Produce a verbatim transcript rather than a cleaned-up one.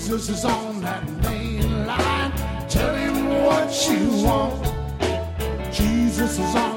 Jesus is on that main line. Tell him what you want. Jesus is on